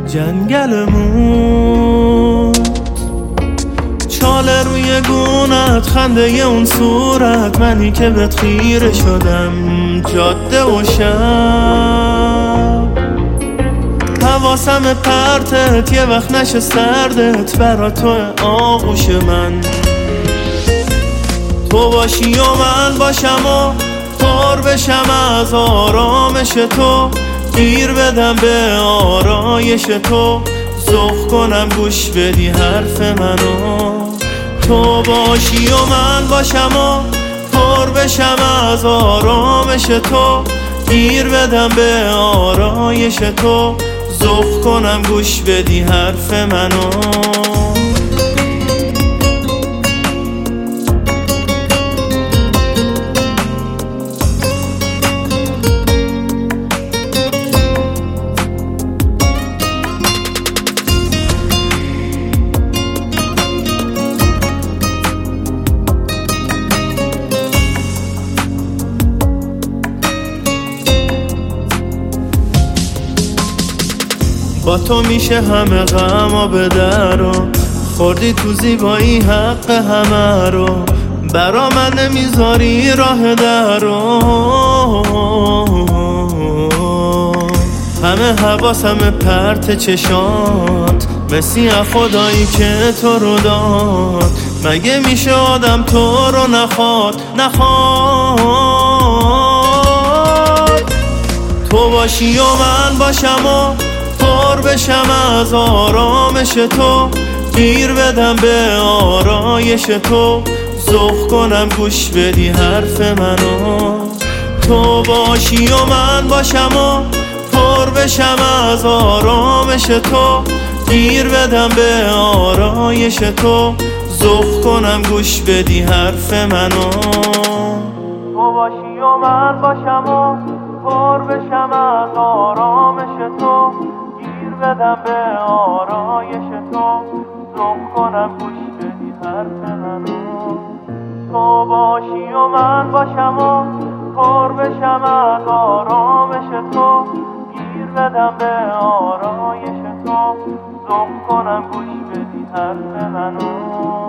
جنگلمون، چاله روی گونت، خنده اون صورت، منی که بهت خیره شدم جاده و شب. حواسم پرتت، یه وقت نشه سردت، برا تو آغوش من. تو باشی و من باشم و پر بشم از آرامش تو، گیر بدم به آرایش تو، ذوق کنم گوش بدی حرف منو. تو باشی و من باشم و پر بشم از آرامش تو، گیر بدم به آرایش تو، ذوق کنم گوش بدی حرف منو. با تو میشه همه غما به درو، خوردی تو زیبایی حق همه رو، برا من نمیذاری راه درو. همه حواسم پرت چشات، مثی خدایی که تو رو داد. مگه میشه آدم تو رو نخواد؟ تو باشی و من باشم و پر بشم از آرامش تو، گیر بدم به آرایش تو، ذوق کنم گوش بدی حرف منو. تو باشی و من باشم و پر بشم از آرامش تو، گیر بدم به آرایش تو، ذوق کنم گوش بدی حرف منو. تو باشی و من باشم و پر بشم از آرامش تو، گیر بدم به آرایش تو، ذوق کنم گوش بدی حرف منو. تو باشی و من باشم و پر بشم از آرامش تو، گیر بدم به آرایش تو، ذوق کنم گوش بدی حرف منو.